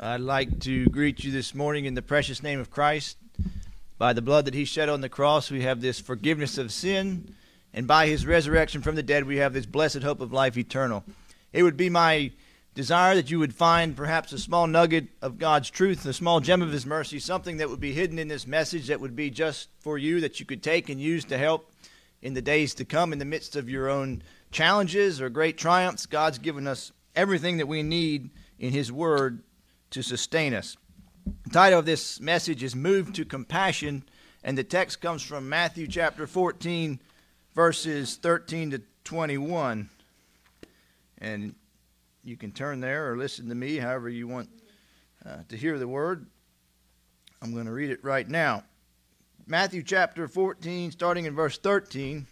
I'd like to greet you this morning in the precious name of Christ. By the blood that he shed on the cross, we have this forgiveness of sin, and by his resurrection from the dead, we have this blessed hope of life eternal. It would be my desire that you would find perhaps a small nugget of God's truth, a small gem of his mercy, something that would be hidden in this message that would be just for you, that you could take and use to help in the days to come in the midst of your own challenges or great triumphs. God's given us everything that we need in his word to sustain us. The title of this message is Moved to Compassion, and the text comes from Matthew chapter 14, verses 13 to 21. And you can turn there or listen to me however you want to hear the word. I'm going to read it right now. Matthew chapter 14, starting in verse 13,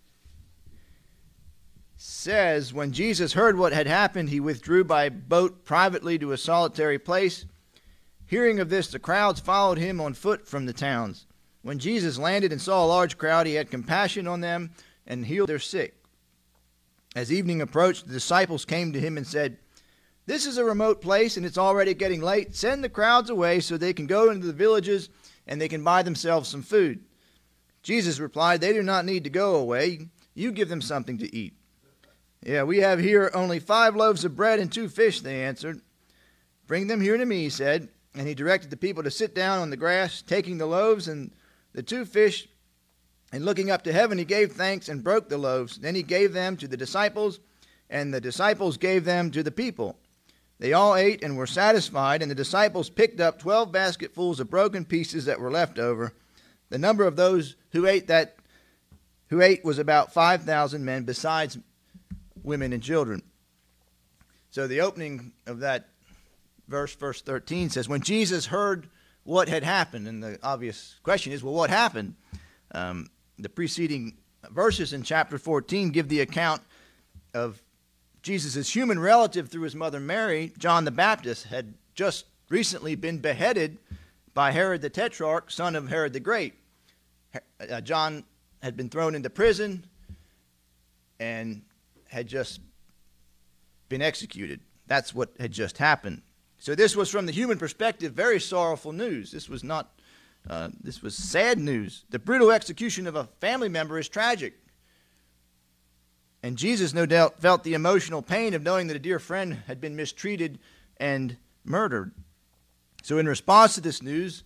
says, "When Jesus heard what had happened, he withdrew by boat privately to a solitary place. Hearing of this, the crowds followed him on foot from the towns. When Jesus landed and saw a large crowd, he had compassion on them and healed their sick. As evening approached, the disciples came to him and said, 'This is a remote place, and it's already getting late. Send the crowds away so they can go into the villages and they can buy themselves some food.' Jesus replied, 'They do not need to go away. You give them something to eat.' 'Yeah, we have here only 5 loaves of bread and 2 fish, they answered. 'Bring them here to me,' he said. And he directed the people to sit down on the grass, taking the loaves and the 2 fish. And looking up to heaven, he gave thanks and broke the loaves. Then he gave them to the disciples, and the disciples gave them to the people. They all ate and were satisfied, and the disciples picked up 12 basketfuls of broken pieces that were left over. The number of those who ate was about 5,000 men, besides women and children." So the opening of that verse 13 says, when Jesus heard what had happened, and the obvious question is, well, what happened? The preceding verses in chapter 14 give the account of Jesus' human relative through his mother Mary. John the Baptist had just recently been beheaded by Herod the Tetrarch, son of Herod the Great. John had been thrown into prison and had just been executed. That's what had just happened. So this was, from the human perspective, very sorrowful news. This was sad news. The brutal execution of a family member is tragic. And Jesus, no doubt, felt the emotional pain of knowing that a dear friend had been mistreated and murdered. So in response to this news,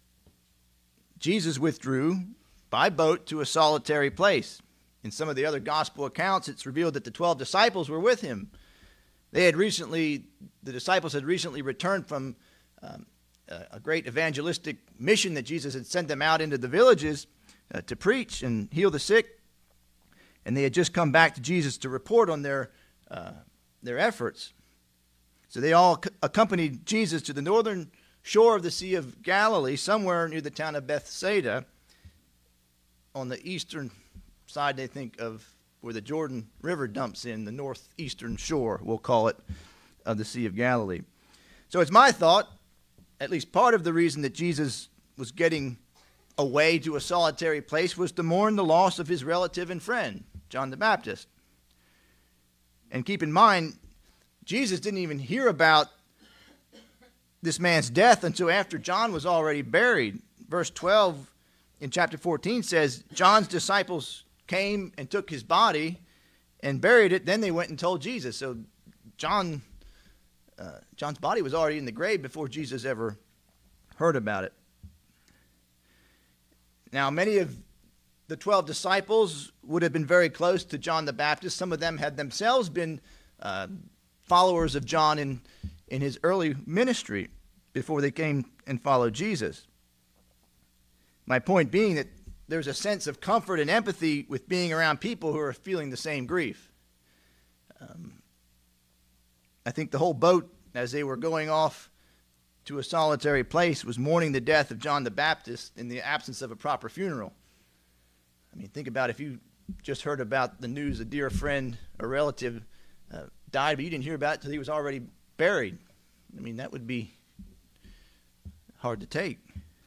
Jesus withdrew by boat to a solitary place. In some of the other gospel accounts, it's revealed that the 12 disciples were with him. The disciples had recently returned from a great evangelistic mission that Jesus had sent them out into the villages to preach and heal the sick. And they had just come back to Jesus to report on their efforts. So they all accompanied Jesus to the northern shore of the Sea of Galilee, somewhere near the town of Bethsaida, on the eastern side, they think, of where the Jordan River dumps in, the northeastern shore, we'll call it, of the Sea of Galilee. So it's my thought, at least part of the reason that Jesus was getting away to a solitary place was to mourn the loss of his relative and friend, John the Baptist. And keep in mind, Jesus didn't even hear about this man's death until after John was already buried. Verse 12 in chapter 14 says, John's disciples came and took his body and buried it. Then they went and told Jesus. So John's body was already in the grave before Jesus ever heard about it. Now, many of the 12 disciples would have been very close to John the Baptist. Some of them had themselves been followers of John in his early ministry before they came and followed Jesus. My point being that there's a sense of comfort and empathy with being around people who are feeling the same grief. I think the whole boat, as they were going off to a solitary place, was mourning the death of John the Baptist in the absence of a proper funeral. I mean, think about if you just heard about the news a dear friend or relative died, but you didn't hear about it until he was already buried. I mean, that would be hard to take.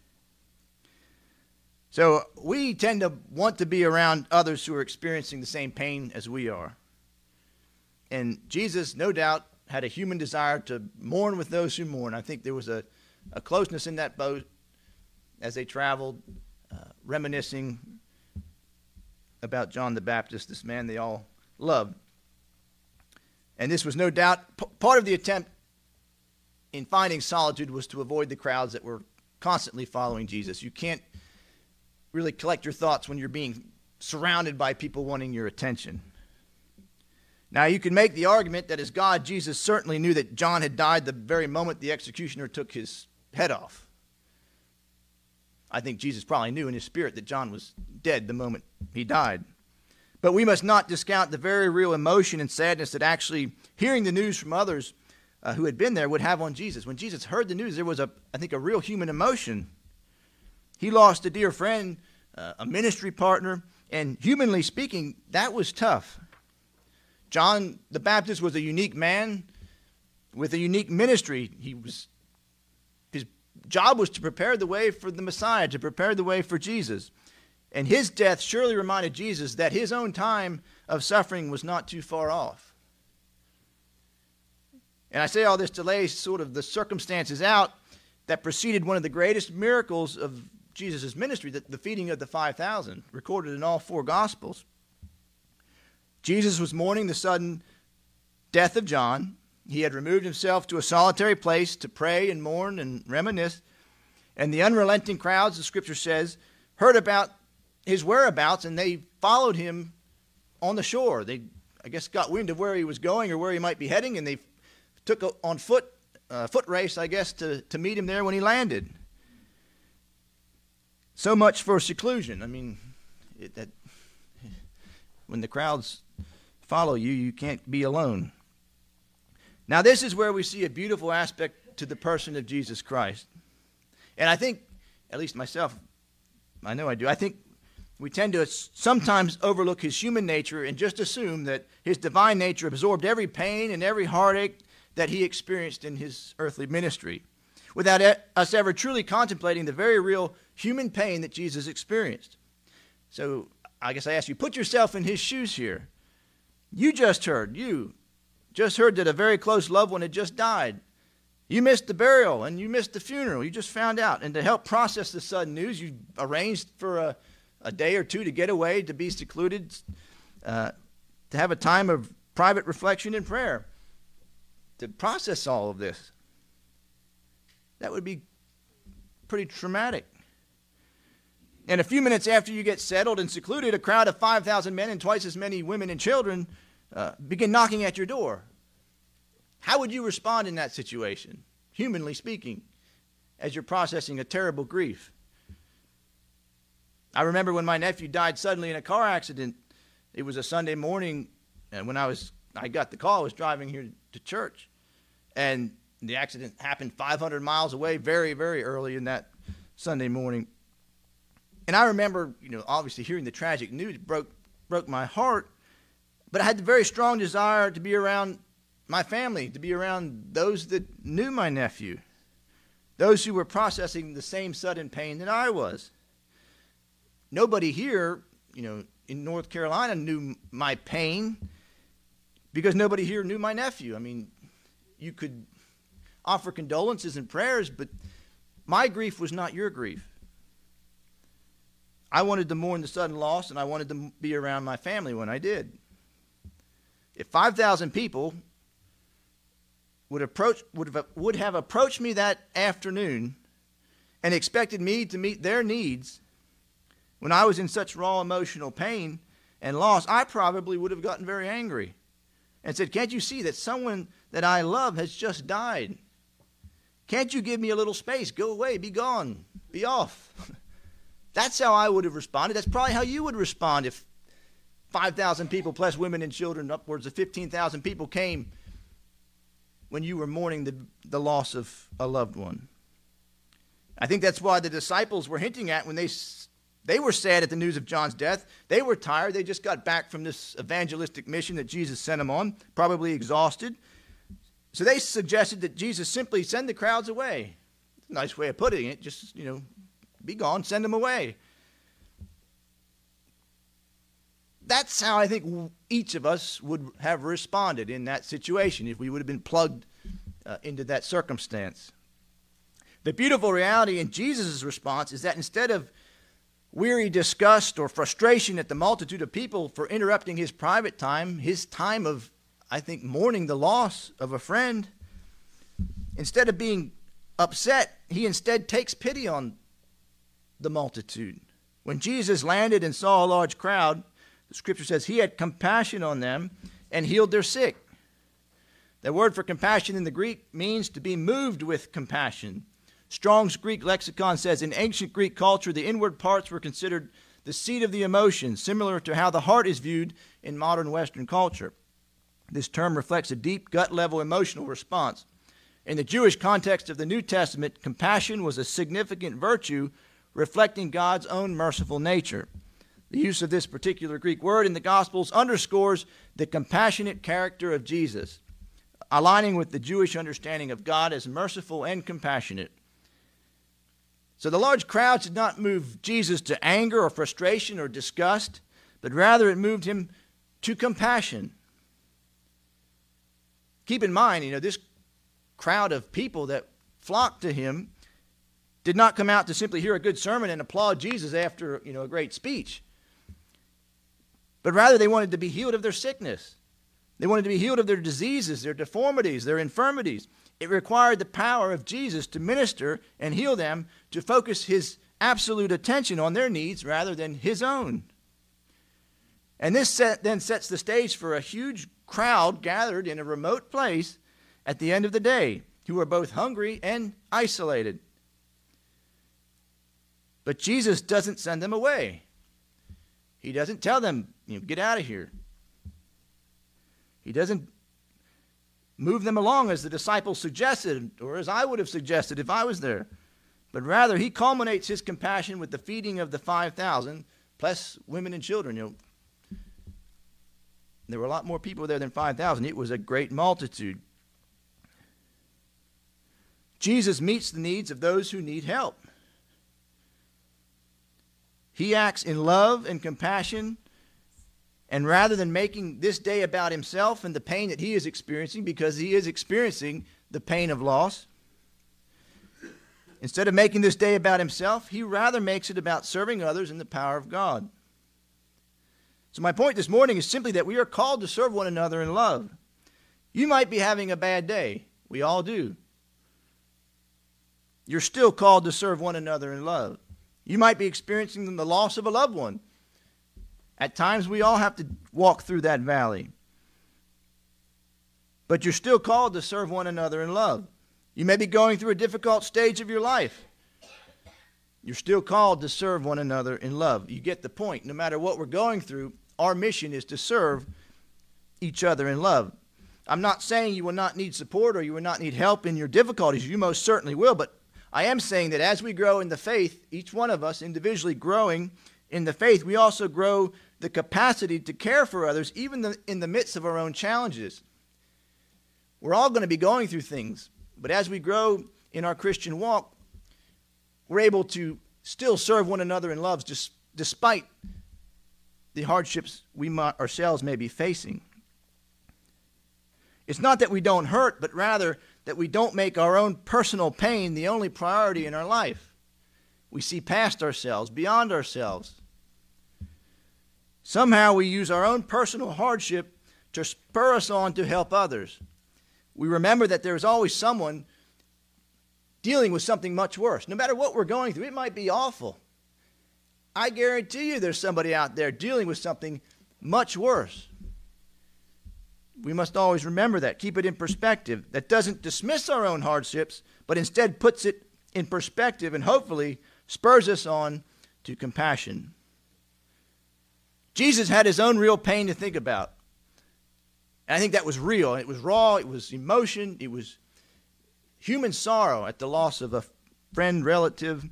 So we tend to want to be around others who are experiencing the same pain as we are. And Jesus, no doubt, had a human desire to mourn with those who mourn. I think there was a closeness in that boat as they traveled, reminiscing about John the Baptist, this man they all loved. And this was no doubt part of the attempt in finding solitude was to avoid the crowds that were constantly following Jesus. You can't really collect your thoughts when you're being surrounded by people wanting your attention. Now, you can make the argument that as God, Jesus certainly knew that John had died the very moment the executioner took his head off. I think Jesus probably knew in his spirit that John was dead the moment he died. But we must not discount the very real emotion and sadness that actually hearing the news from others who had been there would have on Jesus. When Jesus heard the news, there was, I think, a real human emotion. He lost a dear friend, a ministry partner, and humanly speaking, that was tough. John the Baptist was a unique man with a unique ministry. His job was to prepare the way for the Messiah, to prepare the way for Jesus. And his death surely reminded Jesus that his own time of suffering was not too far off. And I say all this to lay sort of the circumstances out that preceded one of the greatest miracles of Jesus' ministry, the feeding of the 5,000, recorded in all four Gospels. Jesus was mourning the sudden death of John. He had removed himself to a solitary place to pray and mourn and reminisce. And the unrelenting crowds, the Scripture says, heard about his whereabouts, and they followed him on the shore. They, I guess, got wind of where he was going or where he might be heading, and they took on foot race, I guess, to meet him there when he landed. So much for seclusion. I mean, when the crowds follow you, you can't be alone. Now, this is where we see a beautiful aspect to the person of Jesus Christ. And I think, at least myself, I know I do, I think we tend to sometimes overlook his human nature and just assume that his divine nature absorbed every pain and every heartache that he experienced in his earthly ministry, without us ever truly contemplating the very real human pain that Jesus experienced. So I guess I ask you, put yourself in his shoes here. You just heard that a very close loved one had just died. You missed the burial and you missed the funeral. You just found out. And to help process the sudden news, you arranged for a day or two to get away, to be secluded, to have a time of private reflection and prayer, to process all of this. That would be pretty traumatic. And a few minutes after you get settled and secluded, a crowd of 5,000 men and twice as many women and children begin knocking at your door. How would you respond in that situation, humanly speaking, as you're processing a terrible grief? I remember when my nephew died suddenly in a car accident. It was a Sunday morning, and when I got the call, I was driving here to church. And the accident happened 500 miles away very, very early in that Sunday morning. And I remember, obviously hearing the tragic news broke my heart, but I had the very strong desire to be around my family, to be around those that knew my nephew, those who were processing the same sudden pain that I was. Nobody here, in North Carolina knew my pain because nobody here knew my nephew. I mean, you could offer condolences and prayers, but my grief was not your grief. I wanted to mourn the sudden loss, and I wanted to be around my family when I did. If 5,000 people would have approached me that afternoon and expected me to meet their needs when I was in such raw emotional pain and loss, I probably would have gotten very angry and said, "Can't you see that someone that I love has just died? Can't you give me a little space? Go away, be gone, be off." That's how I would have responded. That's probably how you would respond if 5,000 people plus women and children, upwards of 15,000 people came when you were mourning the loss of a loved one. I think that's why the disciples were hinting at when they were sad at the news of John's death. They were tired. They just got back from this evangelistic mission that Jesus sent them on, probably exhausted. So they suggested that Jesus simply send the crowds away. It's a nice way of putting it. Just, be gone, send them away. That's how I think each of us would have responded in that situation if we would have been plugged into that circumstance. The beautiful reality in Jesus' response is that instead of weary disgust or frustration at the multitude of people for interrupting his private time, his time of, I think, mourning the loss of a friend, instead of being upset, he instead takes pity on the multitude. When Jesus landed and saw a large crowd, the scripture says he had compassion on them and healed their sick. The word for compassion in the Greek means to be moved with compassion. Strong's Greek lexicon says in ancient Greek culture, the inward parts were considered the seat of the emotions, similar to how the heart is viewed in modern Western culture. This term reflects a deep gut-level emotional response. In the Jewish context of the New Testament, compassion was a significant virtue reflecting God's own merciful nature. The use of this particular Greek word in the Gospels underscores the compassionate character of Jesus, aligning with the Jewish understanding of God as merciful and compassionate. So the large crowds did not move Jesus to anger or frustration or disgust, but rather it moved him to compassion. Keep in mind, this crowd of people that flocked to him did not come out to simply hear a good sermon and applaud Jesus after, a great speech. But rather they wanted to be healed of their sickness. They wanted to be healed of their diseases, their deformities, their infirmities. It required the power of Jesus to minister and heal them, to focus his absolute attention on their needs rather than his own. And this then sets the stage for a huge crowd gathered in a remote place at the end of the day, who are both hungry and isolated. But Jesus doesn't send them away. He doesn't tell them, get out of here. He doesn't move them along as the disciples suggested, or as I would have suggested if I was there. But rather, he culminates his compassion with the feeding of the 5,000, plus women and children. There were a lot more people there than 5,000. It was a great multitude. Jesus meets the needs of those who need help. He acts in love and compassion, and rather than making this day about himself and the pain that he is experiencing, because he is experiencing the pain of loss, instead of making this day about himself, he rather makes it about serving others in the power of God. So my point this morning is simply that we are called to serve one another in love. You might be having a bad day. We all do. You're still called to serve one another in love. You might be experiencing the loss of a loved one. At times, we all have to walk through that valley. But you're still called to serve one another in love. You may be going through a difficult stage of your life. You're still called to serve one another in love. You get the point. No matter what we're going through, our mission is to serve each other in love. I'm not saying you will not need support or you will not need help in your difficulties. You most certainly will. But I am saying that as we grow in the faith, each one of us individually growing in the faith, we also grow the capacity to care for others, even in the midst of our own challenges. We're all going to be going through things, but as we grow in our Christian walk, we're able to still serve one another in love, just despite the hardships we ourselves may be facing. It's not that we don't hurt, but rather that we don't make our own personal pain the only priority in our life. We see past ourselves, beyond ourselves. Somehow we use our own personal hardship to spur us on to help others. We remember that there is always someone dealing with something much worse. No matter what we're going through, it might be awful. I guarantee you there's somebody out there dealing with something much worse. We must always remember that, keep it in perspective. That doesn't dismiss our own hardships, but instead puts it in perspective and hopefully spurs us on to compassion. Jesus had his own real pain to think about. And I think that was real. It was raw. It was emotion. It was human sorrow at the loss of a friend, relative,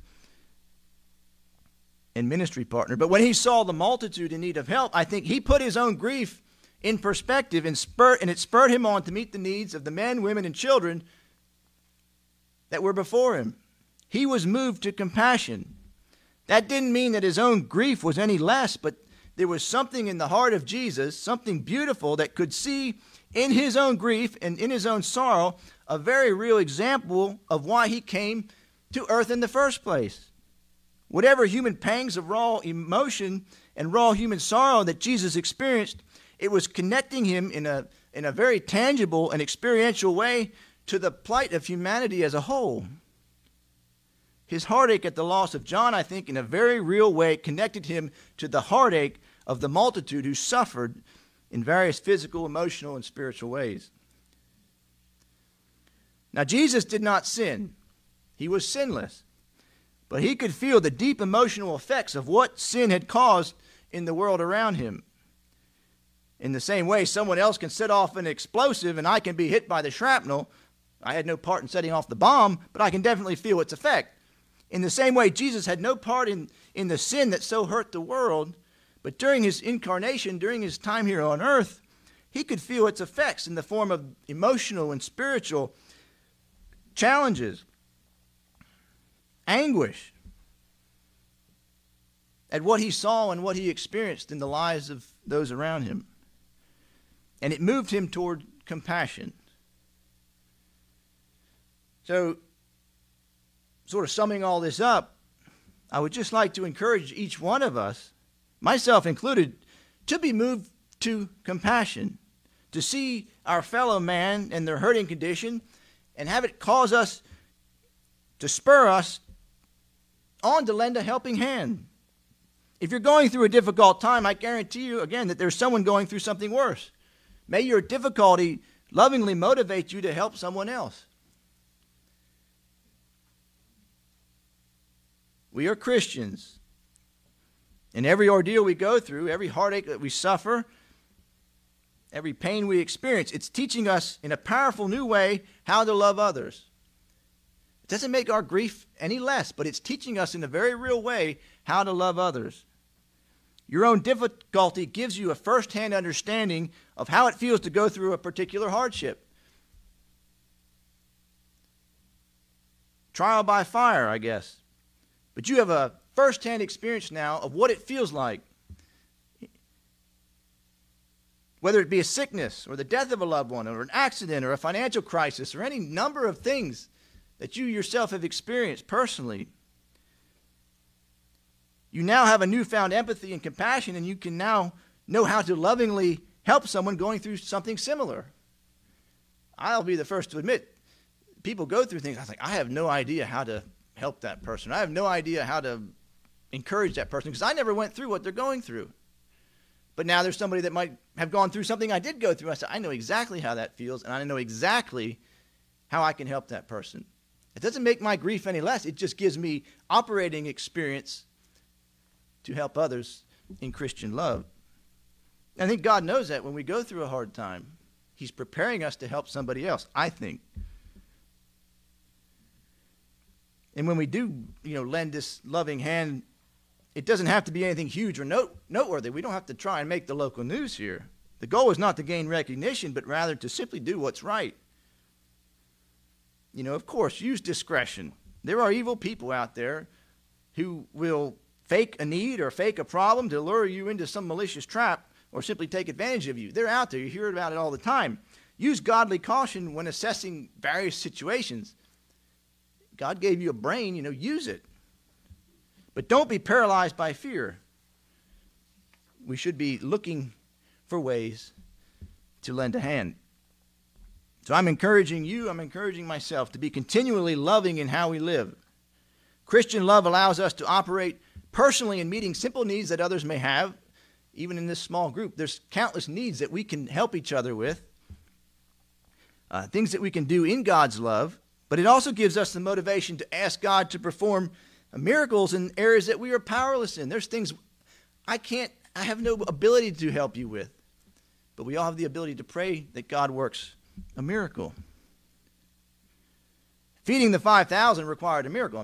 and ministry partner. But when he saw the multitude in need of help, I think he put his own grief in perspective and it spurred him on to meet the needs of the men, women, and children that were before him. He was moved to compassion. That didn't mean that his own grief was any less, but there was something in the heart of Jesus, something beautiful that could see in his own grief and in his own sorrow a very real example of why he came to earth in the first place. Whatever human pangs of raw emotion and raw human sorrow that Jesus experienced, it was connecting him in a very tangible and experiential way to the plight of humanity as a whole. His heartache at the loss of John, I think, in a very real way connected him to the heartache of the multitude who suffered in various physical, emotional, and spiritual ways. Now, Jesus did not sin. He was sinless. But he could feel the deep emotional effects of what sin had caused in the world around him. In the same way, someone else can set off an explosive and I can be hit by the shrapnel. I had no part in setting off the bomb, but I can definitely feel its effect. In the same way, Jesus had no part in the sin that so hurt the world, but during his incarnation, during his time here on earth, he could feel its effects in the form of emotional and spiritual challenges, anguish at what he saw and what he experienced in the lives of those around him. And it moved him toward compassion. So, sort of summing all this up, I would just like to encourage each one of us, myself included, to be moved to compassion, to see our fellow man in their hurting condition and have it cause us to spur us on to lend a helping hand. If you're going through a difficult time, I guarantee you, again, that there's someone going through something worse. May your difficulty lovingly motivate you to help someone else. We are Christians. And every ordeal we go through, every heartache that we suffer, every pain we experience, it's teaching us in a powerful new way how to love others. It doesn't make our grief any less, but it's teaching us in a very real way how to love others. Your own difficulty gives you a first-hand understanding of how it feels to go through a particular hardship. Trial by fire, I guess. But you have a first-hand experience now of what it feels like. Whether it be a sickness or the death of a loved one or an accident or a financial crisis or any number of things that you yourself have experienced personally. You now have a newfound empathy and compassion, and you can now know how to lovingly help someone going through something similar. I'll be the first to admit, people go through things. I think, I have no idea how to help that person. I have no idea how to encourage that person because I never went through what they're going through. But now there's somebody that might have gone through something I did go through. I said, I know exactly how that feels, and I know exactly how I can help that person. It doesn't make my grief any less. It just gives me operating experience to help others in Christian love. I think God knows that when we go through a hard time, he's preparing us to help somebody else, I think. And when we do, lend this loving hand, it doesn't have to be anything huge or noteworthy. We don't have to try and make the local news here. The goal is not to gain recognition, but rather to simply do what's right. Of course, use discretion. There are evil people out there who will fake a need or fake a problem to lure you into some malicious trap or simply take advantage of you. They're out there. You hear about it all the time. Use godly caution when assessing various situations. God gave you a brain, use it. But don't be paralyzed by fear. We should be looking for ways to lend a hand. So I'm encouraging you, I'm encouraging myself to be continually loving in how we live. Christian love allows us to operate personally in meeting simple needs that others may have. Even in this small group, there's countless needs that we can help each other with, things that we can do in God's love, but it also gives us the motivation to ask God to perform miracles in areas that we are powerless in. There's things I have no ability to help you with, but we all have the ability to pray that God works a miracle. Feeding the 5,000 required a miracle.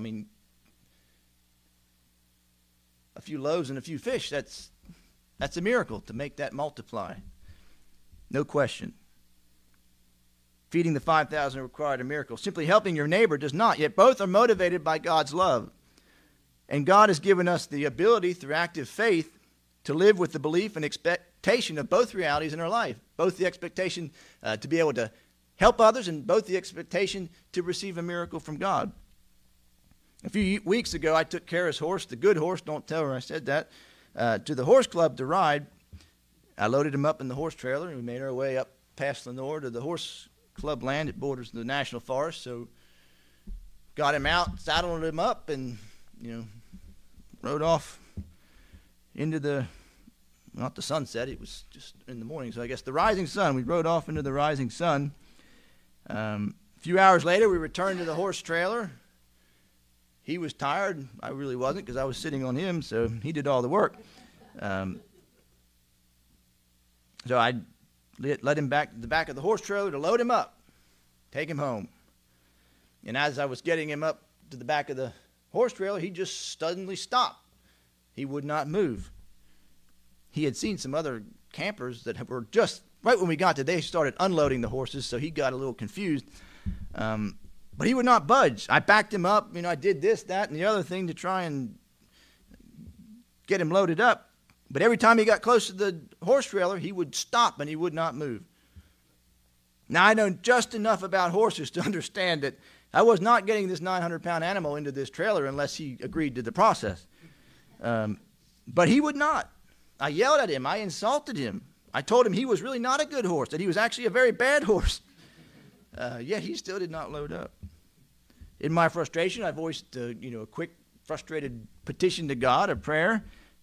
A few loaves and a few fish, that's a miracle to make that multiply. No question. Feeding the 5,000 required a miracle. Simply helping your neighbor does not, yet both are motivated by God's love. And God has given us the ability through active faith to live with the belief and expectation of both realities in our life, both the expectation to be able to help others and both the expectation to receive a miracle from God. A few weeks ago, I took Kara's horse, the good horse, don't tell her I said that, to the horse club to ride. I loaded him up in the horse trailer, and we made our way up past Lenore to the horse club land. It borders the national forest, so got him out, saddled him up, and, rode off into not the sunset, it was just in the morning, so I guess the rising sun. We rode off into the rising sun. A few hours later, we returned to the horse trailer. He was tired. I really wasn't because I was sitting on him, so he did all the work. So I led him back to the back of the horse trailer to load him up, take him home. And as I was getting him up to the back of the horse trailer, he just suddenly stopped. He would not move. He had seen some other campers that were just, right when we got there, they started unloading the horses, so he got a little confused. But he would not budge. I backed him up. I did this, that, and the other thing to try and get him loaded up. But every time he got close to the horse trailer, he would stop and he would not move. Now, I know just enough about horses to understand that I was not getting this 900-pound animal into this trailer unless he agreed to the process. But he would not. I yelled at him. I insulted him. I told him he was really not a good horse, that he was actually a very bad horse. Yet he still did not load up. In my frustration, I voiced a quick, frustrated petition to God, a prayer.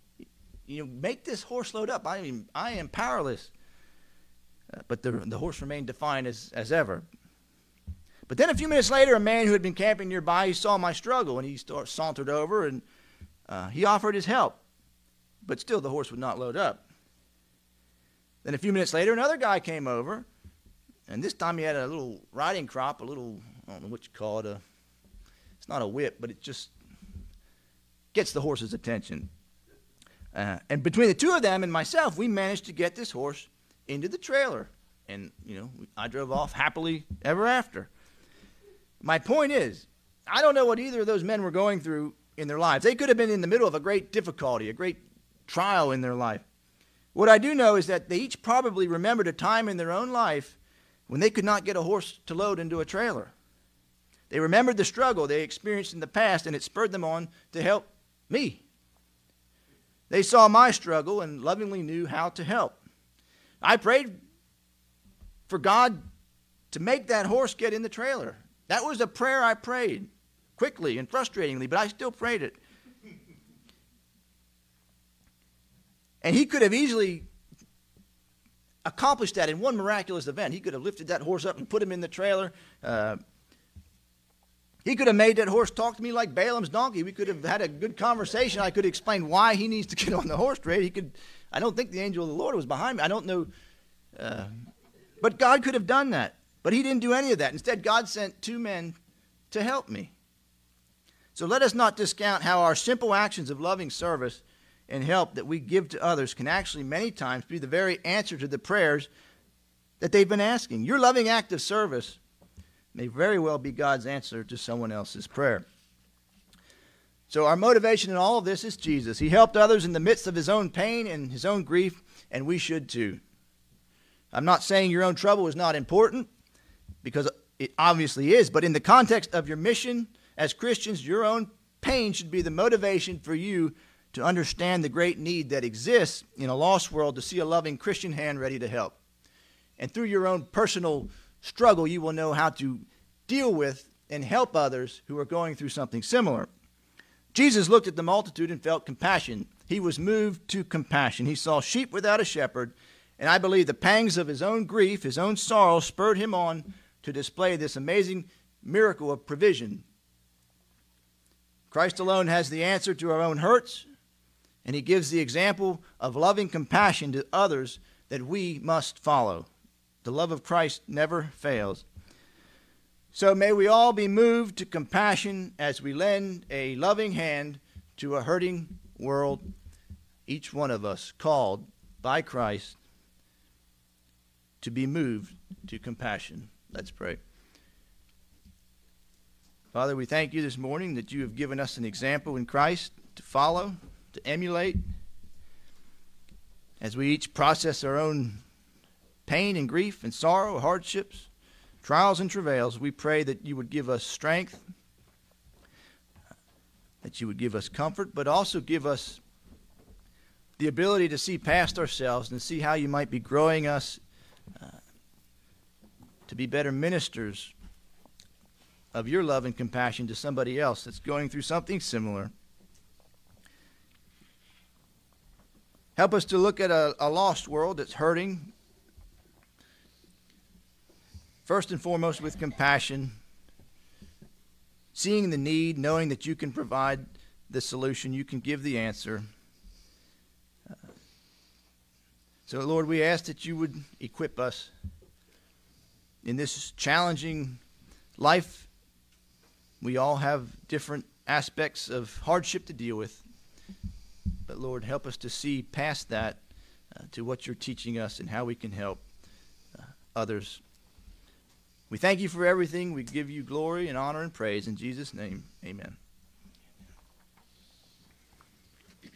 Make this horse load up. I am powerless. But the horse remained defiant as ever. But then a few minutes later, a man who had been camping nearby, he saw my struggle, and he sauntered over, and he offered his help. But still, the horse would not load up. Then a few minutes later, another guy came over, and this time he had a little riding crop, I don't know what you call it, it's not a whip, but it just gets the horse's attention. And between the two of them and myself, we managed to get this horse into the trailer. And, I drove off happily ever after. My point is, I don't know what either of those men were going through in their lives. They could have been in the middle of a great difficulty, a great trial in their life. What I do know is that they each probably remembered a time in their own life when they could not get a horse to load into a trailer. They remembered the struggle they experienced in the past, and it spurred them on to help me. They saw my struggle and lovingly knew how to help. I prayed for God to make that horse get in the trailer. That was a prayer I prayed quickly and frustratingly, but I still prayed it. And he could have easily accomplished that in one miraculous event. He could have lifted that horse up and put him in the trailer. He could have made that horse talk to me like Balaam's donkey. We could have had a good conversation. I could explain why he needs to get on the horse trade. I don't think the angel of the Lord was behind me. I don't know. But God could have done that. But he didn't do any of that. Instead, God sent two men to help me. So let us not discount how our simple actions of loving service and help that we give to others can actually many times be the very answer to the prayers that they've been asking. Your loving act of service may very well be God's answer to someone else's prayer. So our motivation in all of this is Jesus. He helped others in the midst of his own pain and his own grief, and we should too. I'm not saying your own trouble is not important, because it obviously is, but in the context of your mission as Christians, your own pain should be the motivation for you to understand the great need that exists in a lost world to see a loving Christian hand ready to help. And through your own personal struggle, you will know how to deal with and help others who are going through something similar. Jesus looked at the multitude and felt compassion. He was moved to compassion. He saw sheep without a shepherd, and I believe the pangs of his own grief, his own sorrow, spurred him on to display this amazing miracle of provision. Christ alone has the answer to our own hurts, and he gives the example of loving compassion to others that we must follow. The love of Christ never fails. So may we all be moved to compassion as we lend a loving hand to a hurting world, each one of us called by Christ to be moved to compassion. Let's pray. Father, we thank you this morning that you have given us an example in Christ to follow, to emulate. as we each process our own pain and grief and sorrow, hardships, trials and travails, we pray that you would give us strength, that you would give us comfort, but also give us the ability to see past ourselves and see how you might be growing us to be better ministers of your love and compassion to somebody else that's going through something similar. Help us to look at a lost world that's hurting, first and foremost with compassion, seeing the need, knowing that you can provide the solution, you can give the answer. So, Lord, we ask that you would equip us in this challenging life. We all have different aspects of hardship to deal with. But, Lord, help us to see past that to what you're teaching us and how we can help others. We thank you for everything. We give you glory and honor and praise. In Jesus' name, amen.